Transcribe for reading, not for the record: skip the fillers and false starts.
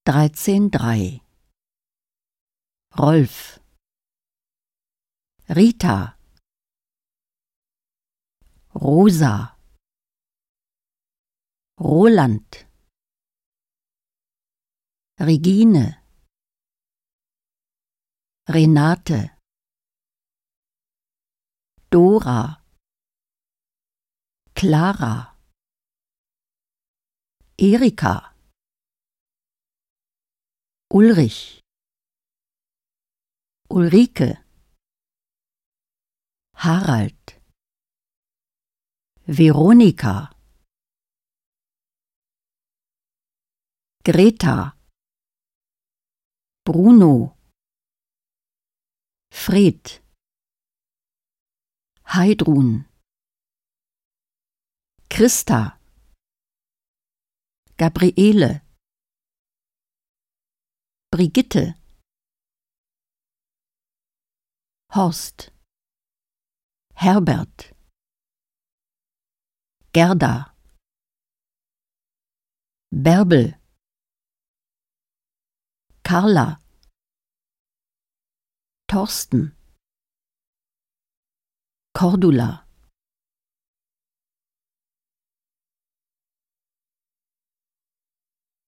13,3 Rolf, Rita, Rosa, Roland, Regine, Renate, Dora, Clara, Erika, Ulrich, Ulrike, Harald, Veronika, Greta, Bruno, Fred, Heidrun, Christa, Gabriele, Brigitte, Horst, Herbert, Gerda, Bärbel, Carla, Thorsten, Cordula.